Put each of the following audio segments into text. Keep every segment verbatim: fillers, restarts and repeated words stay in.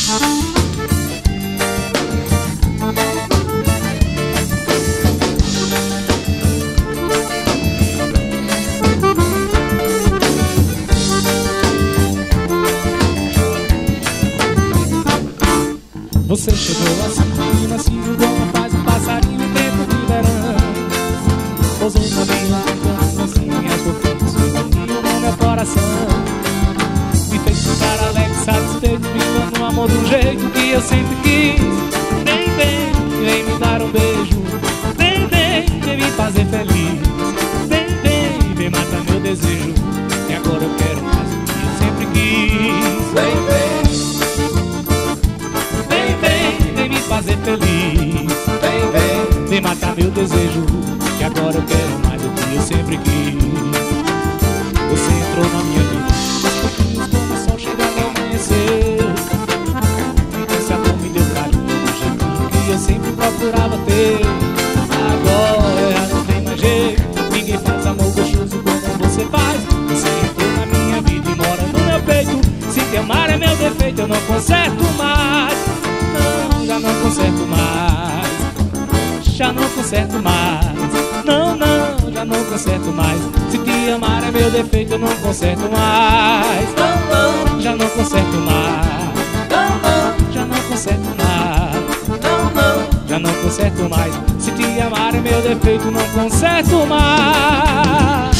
Você chegou assim, assim, como faz um passarinho em tempo de verão. Pousou também lá, assim, as fofinhas, no meu coração. Me fez ficar alegre, satisfeito, vivendo um amor de um jeito que eu sempre quis. Vem, vem, vem me dar um beijo. Vem, vem, vem me fazer feliz. Vem, vem, vem matar meu desejo. E agora eu quero mais do que eu sempre quis. Vem, vem. Fazer feliz. Vem, vem, vem matar meu desejo, que agora eu quero mais do que eu sempre quis. Você entrou na minha vida, aos pouquinhos como o sol chegando ao amanhecer. Esse amor me deu carinho do jeitinho que eu sempre procurava ter. Agora já não tem mais jeito, ninguém faz amor gostoso como você faz. Você entrou na minha vida e mora no meu peito. Se te amar é meu defeito, eu não conserto mais. Já não conserto mais, já não conserto mais. Não, não, já não conserto mais. Se te amar é meu defeito, eu não conserto mais. Não, não, já não conserto mais. Não, não, já não conserto mais. Não, não, já não conserto mais. Se te amar é meu defeito, eu não conserto mais.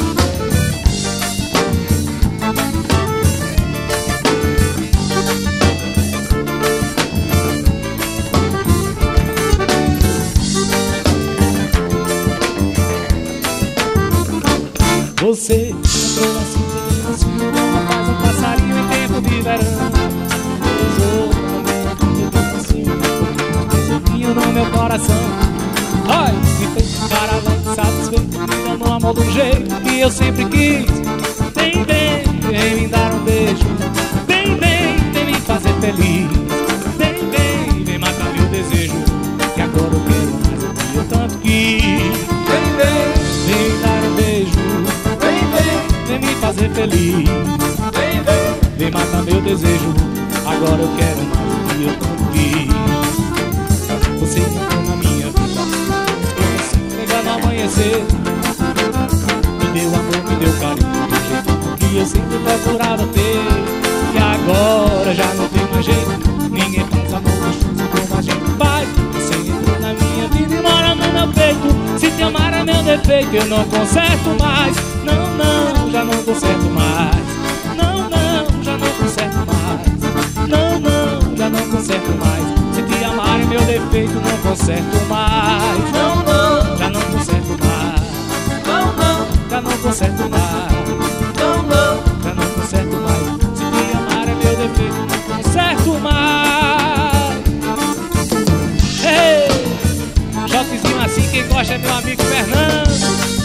Você entrou assim, assim, como faz um passarinho em tempo de verão. Pousou também assim, um pouquinho no meu coração. Ai, me fez ficar alegre, satisfeito, me dando amor do jeito que eu sempre quis. Vem, vem, vem me dar um beijo. Vem, vem, vem me fazer feliz. Vem, vem, vem matar meu desejo, que agora eu quero mais do que eu tanto quis. Vem, vem, vem me dar um beijo. Vem me fazer feliz. Vem, vem, vem matar meu desejo, agora eu quero mais do que eu tanto quis. Você entrou na minha vida, eu assim, pegar no amanhecer. Me deu amor, me deu carinho, do jeito que eu sempre procurava ter. E agora já não tem mais jeito, ninguém faz amor gostoso como a gente faz. Você entrou na minha vida e mora no meu peito. Se te amar é meu defeito, eu não conserto mais. Não, não, já não conserto mais. Não, não, já não conserto mais. Não, não, já não conserto mais. Se te amar é meu defeito, não conserto mais. Não, não, já não conserto mais. Não, não, já não conserto mais. Não, não, já não conserto mais. Se te amar é meu defeito, não conserto mais. Ei, Joquezinho assim, quem gosta é meu amigo Fernando.